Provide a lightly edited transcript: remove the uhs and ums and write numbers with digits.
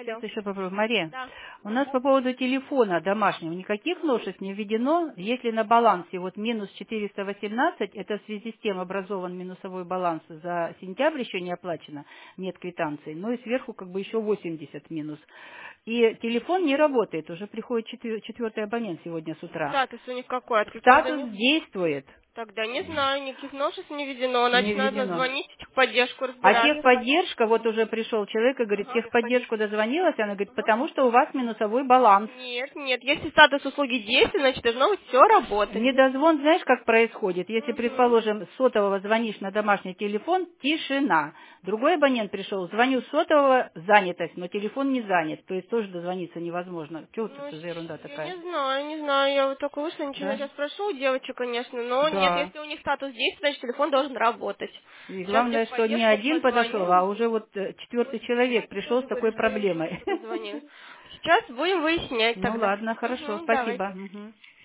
Алло. Сейчас еще попробую. Мария, Да. у нас по поводу телефона домашнего никаких новшеств не введено. Если на балансе вот минус 418, это в связи с тем образован минусовой баланс за сентябрь еще не оплачено, нет квитанции, но и сверху как бы еще 80 минус. И телефон не работает, уже приходит четвертый абонент сегодня с утра. Статус у них какой? Отключен Статус звонок? действует, Тогда не знаю, никаких новшеств не введено. не Значит, надо введено. звонить в техподдержку, А разбираться. техподдержка, вот уже пришел человек и говорит, техподдержку дозвонилась, она говорит, потому что у вас минусовой баланс. Нет, нет. Если статус услуги действует, значит, должно быть все работать. Недозвон, знаешь, как происходит? Если, Мгм. предположим, с сотового звонишь на домашний телефон, тишина. Другой абонент пришел, звоню с сотового, занятость, но телефон не занят. То есть тоже дозвониться невозможно. Чего Ну, это за ерунда я такая? не знаю, не знаю. Я вот только вышла, ничего. Я Да? сейчас спрошу у девочек, конечно. Но нет, Да. если у них статус действует, значит, телефон должен работать. И Сейчас в главное, что не техподдержку один подошел, а позвоню. уже вот четвертый человек пришел с Тоже такой говорю, что проблемой. звонили. Сейчас будем выяснять Ну тогда. ладно, хорошо, Угу, давайте. спасибо. Мгм.